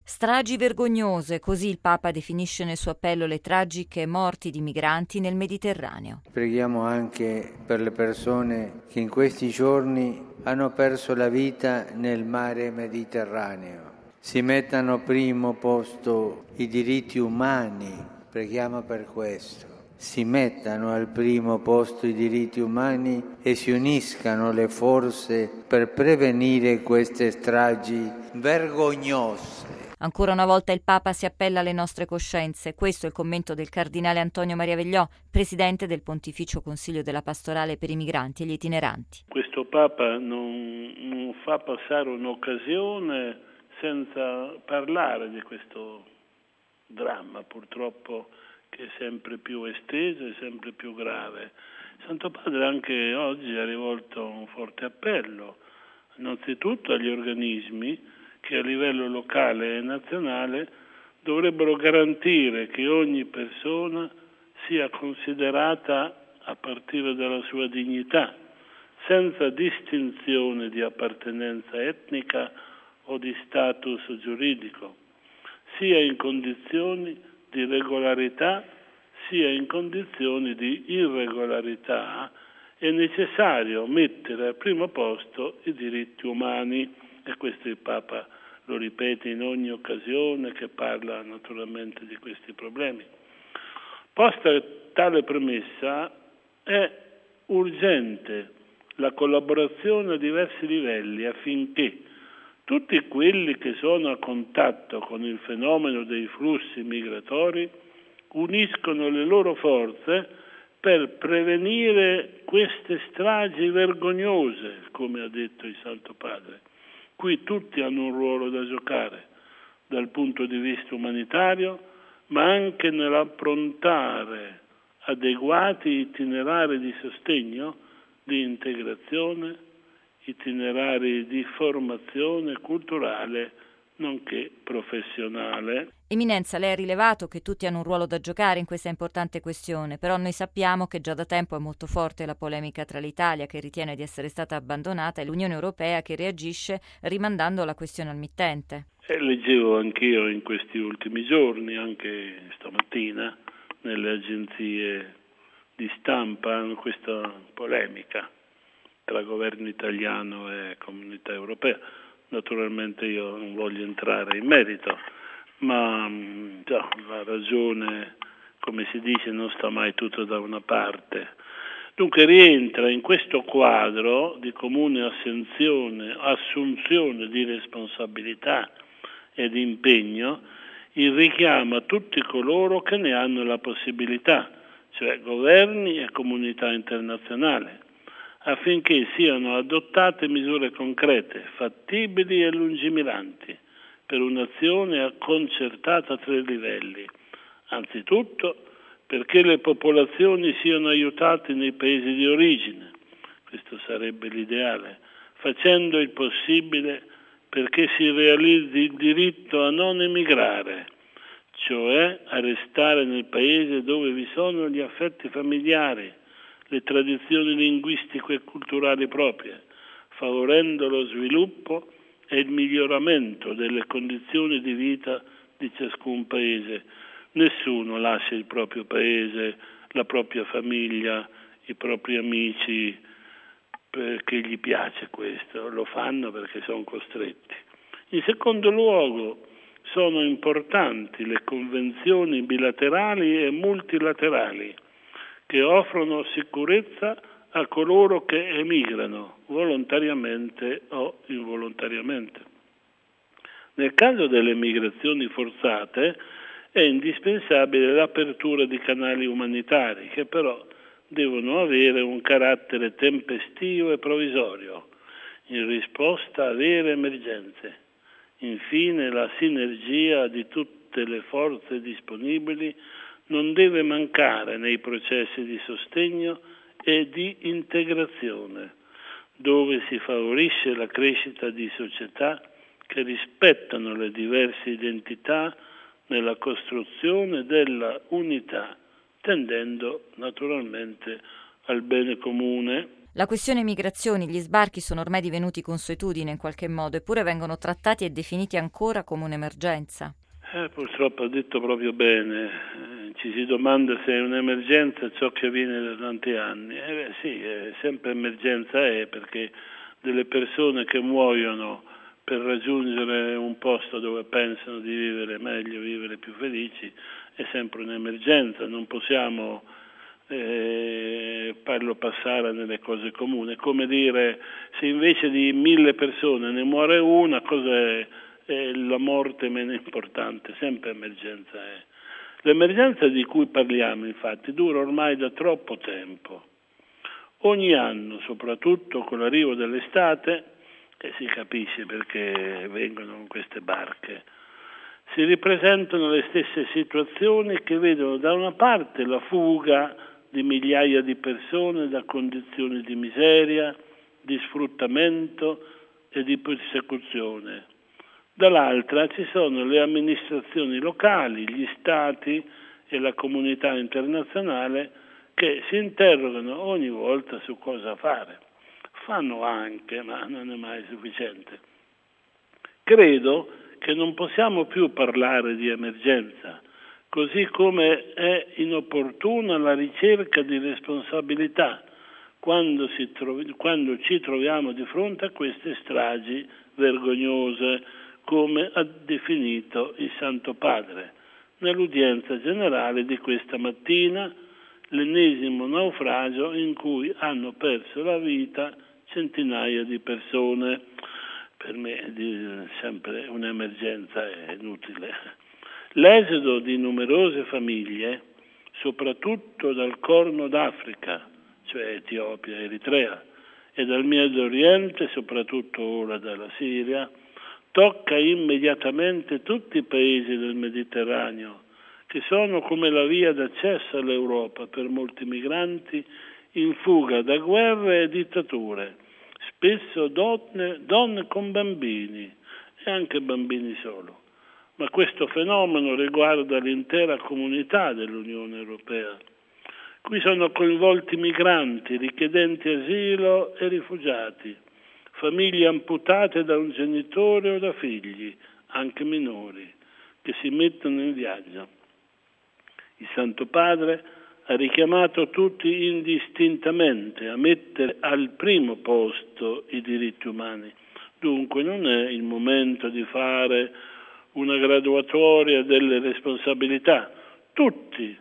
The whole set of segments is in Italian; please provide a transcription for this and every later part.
Stragi vergognose, così il Papa definisce nel suo appello le tragiche morti di migranti nel Mediterraneo. Preghiamo anche per le persone che in questi giorni hanno perso la vita nel mare Mediterraneo. Si mettano al primo posto i diritti umani, preghiamo per questo. Si mettano al primo posto i diritti umani e si uniscano le forze per prevenire queste stragi vergognose. Ancora una volta il Papa si appella alle nostre coscienze. Questo è il commento del cardinale Antonio Maria Vegliò, presidente del Pontificio Consiglio della Pastorale per i Migranti e gli Itineranti. Questo Papa non fa passare un'occasione senza parlare di questo dramma, purtroppo, che è sempre più esteso e sempre più grave. Santo Padre anche oggi ha rivolto un forte appello, innanzitutto agli organismi che a livello locale e nazionale dovrebbero garantire che ogni persona sia considerata a partire dalla sua dignità, senza distinzione di appartenenza etnica o di status giuridico, sia in condizioni di regolarità sia in condizioni di irregolarità. È necessario mettere al primo posto i diritti umani, e questo il Papa lo ripete in ogni occasione che parla naturalmente di questi problemi. Posta tale premessa, è urgente la collaborazione a diversi livelli affinché tutti quelli che sono a contatto con il fenomeno dei flussi migratori uniscono le loro forze per prevenire queste stragi vergognose, come ha detto il Santo Padre. Qui tutti hanno un ruolo da giocare, dal punto di vista umanitario, ma anche nell'approntare adeguati itinerari di sostegno, di integrazione, itinerari di formazione culturale, nonché professionale. Eminenza, lei ha rilevato che tutti hanno un ruolo da giocare in questa importante questione, però noi sappiamo che già da tempo è molto forte la polemica tra l'Italia, che ritiene di essere stata abbandonata, e l'Unione Europea, che reagisce rimandando la questione al mittente. Leggevo anch'io in questi ultimi giorni, anche stamattina, nelle agenzie di stampa, questa polemica tra governo italiano e comunità europea. Naturalmente io non voglio entrare in merito, ma la ragione, come si dice, non sta mai tutto da una parte. Dunque rientra in questo quadro di comune assunzione di responsabilità e di impegno il richiamo a tutti coloro che ne hanno la possibilità, cioè governi e comunità internazionale, affinché siano adottate misure concrete, fattibili e lungimiranti per un'azione concertata a 3 livelli. Anzitutto perché le popolazioni siano aiutate nei paesi di origine, questo sarebbe l'ideale, facendo il possibile perché si realizzi il diritto a non emigrare, cioè a restare nel paese dove vi sono gli affetti familiari, le tradizioni linguistiche e culturali proprie, favorendo lo sviluppo e il miglioramento delle condizioni di vita di ciascun paese. Nessuno lascia il proprio paese, la propria famiglia, i propri amici perché gli piace questo, lo fanno perché sono costretti. In secondo luogo, sono importanti le convenzioni bilaterali e multilaterali che offrono sicurezza a coloro che emigrano, volontariamente o involontariamente. Nel caso delle migrazioni forzate è indispensabile l'apertura di canali umanitari, che però devono avere un carattere tempestivo e provvisorio, in risposta a vere emergenze. Infine, la sinergia di tutte le forze disponibili non deve mancare nei processi di sostegno e di integrazione, dove si favorisce la crescita di società che rispettano le diverse identità nella costruzione della unità, tendendo naturalmente al bene comune. La questione migrazioni, gli sbarchi sono ormai divenuti consuetudine in qualche modo, eppure vengono trattati e definiti ancora come un'emergenza. Purtroppo ha detto proprio bene, ci si domanda se è un'emergenza ciò che avviene da tanti anni. Sì, sempre emergenza perché delle persone che muoiono per raggiungere un posto dove pensano di vivere meglio, vivere più felici, è sempre un'emergenza, non possiamo farlo passare nelle cose comuni. È come dire, se invece di 1000 persone ne muore una, cos'è? La morte meno importante, sempre emergenza è. L'emergenza di cui parliamo infatti dura ormai da troppo tempo. Ogni anno, soprattutto con l'arrivo dell'estate, e si capisce perché vengono queste barche, si ripresentano le stesse situazioni che vedono da una parte la fuga di migliaia di persone da condizioni di miseria, di sfruttamento e di persecuzione. Dall'altra ci sono le amministrazioni locali, gli stati e la comunità internazionale che si interrogano ogni volta su cosa fare. Fanno anche, ma non è mai sufficiente. Credo che non possiamo più parlare di emergenza, così come è inopportuna la ricerca di responsabilità quando ci troviamo di fronte a queste stragi vergognose, come ha definito il Santo Padre nell'udienza generale di questa mattina, l'ennesimo naufragio in cui hanno perso la vita centinaia di persone. Per me è sempre un'emergenza, è inutile. L'esodo di numerose famiglie, soprattutto dal Corno d'Africa, cioè Etiopia e Eritrea, e dal Medio Oriente, soprattutto ora dalla Siria, tocca immediatamente tutti i paesi del Mediterraneo, che sono come la via d'accesso all'Europa per molti migranti in fuga da guerre e dittature, spesso donne con bambini e anche bambini solo. Ma questo fenomeno riguarda l'intera comunità dell'Unione Europea. Qui sono coinvolti migranti, richiedenti asilo e rifugiati, famiglie amputate da un genitore o da figli, anche minori, che si mettono in viaggio. Il Santo Padre ha richiamato tutti indistintamente a mettere al primo posto i diritti umani. Dunque non è il momento di fare una graduatoria delle responsabilità. Tutti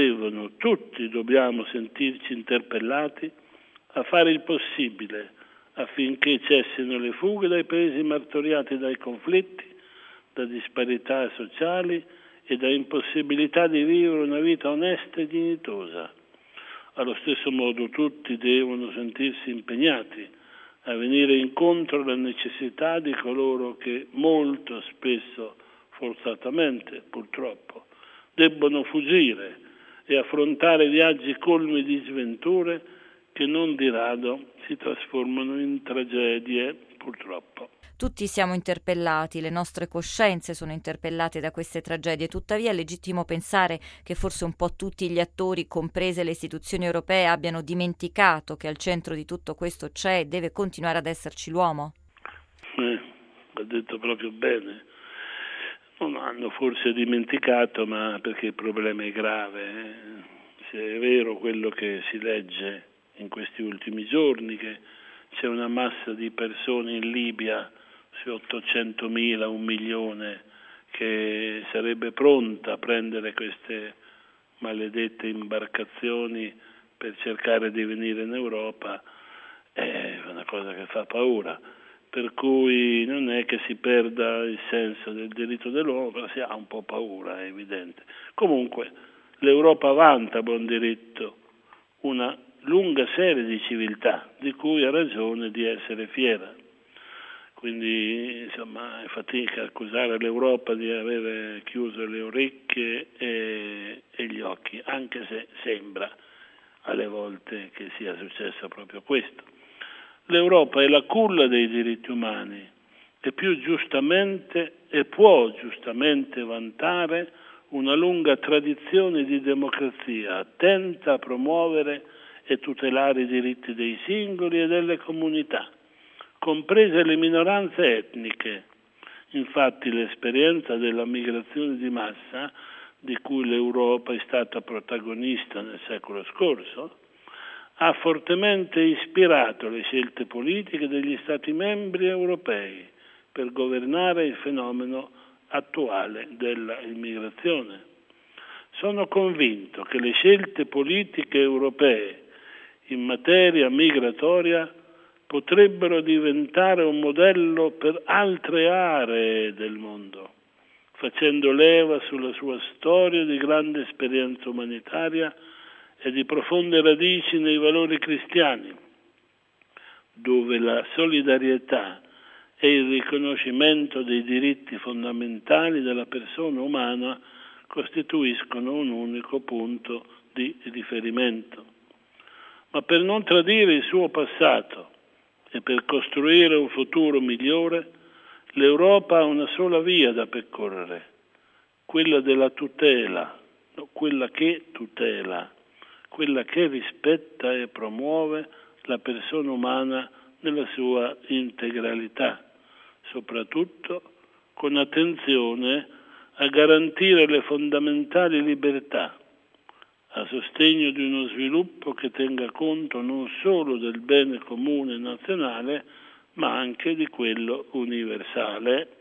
dobbiamo sentirci interpellati a fare il possibile affinché cessino le fughe dai paesi martoriati dai conflitti, da disparità sociali e da impossibilità di vivere una vita onesta e dignitosa. Allo stesso modo tutti devono sentirsi impegnati a venire incontro alla necessità di coloro che molto spesso, forzatamente purtroppo, debbono fuggire e affrontare viaggi colmi di sventure che non di rado si trasformano in tragedie, purtroppo. Tutti siamo interpellati, le nostre coscienze sono interpellate da queste tragedie, tuttavia è legittimo pensare che forse un po' tutti gli attori, comprese le istituzioni europee, abbiano dimenticato che al centro di tutto questo c'è e deve continuare ad esserci l'uomo? Ha detto proprio bene. Non hanno forse dimenticato, ma perché il problema è grave. Se è vero quello che si legge in questi ultimi giorni, che c'è una massa di persone in Libia su 800.000, 1 milione, che sarebbe pronta a prendere queste maledette imbarcazioni per cercare di venire in Europa, è una cosa che fa paura. Per cui non è che si perda il senso del diritto dell'uomo, però si ha un po' paura, è evidente. Comunque l'Europa vanta a buon diritto una lunga serie di civiltà di cui ha ragione di essere fiera. Quindi insomma è fatica accusare l'Europa di avere chiuso le orecchie e gli occhi, anche se sembra alle volte che sia successo proprio questo. L'Europa è la culla dei diritti umani e più giustamente e può giustamente vantare una lunga tradizione di democrazia attenta a promuovere e tutelare i diritti dei singoli e delle comunità, comprese le minoranze etniche. Infatti l'esperienza della migrazione di massa, di cui l'Europa è stata protagonista nel secolo scorso, ha fortemente ispirato le scelte politiche degli Stati membri europei per governare il fenomeno attuale dell'immigrazione. Sono convinto che le scelte politiche europee in materia migratoria potrebbero diventare un modello per altre aree del mondo, facendo leva sulla sua storia di grande esperienza umanitaria e di profonde radici nei valori cristiani, dove la solidarietà e il riconoscimento dei diritti fondamentali della persona umana costituiscono un unico punto di riferimento. Ma per non tradire il suo passato e per costruire un futuro migliore, l'Europa ha una sola via da percorrere, quella della tutela, quella che tutela, quella che rispetta e promuove la persona umana nella sua integralità, soprattutto con attenzione a garantire le fondamentali libertà, a sostegno di uno sviluppo che tenga conto non solo del bene comune nazionale, ma anche di quello universale.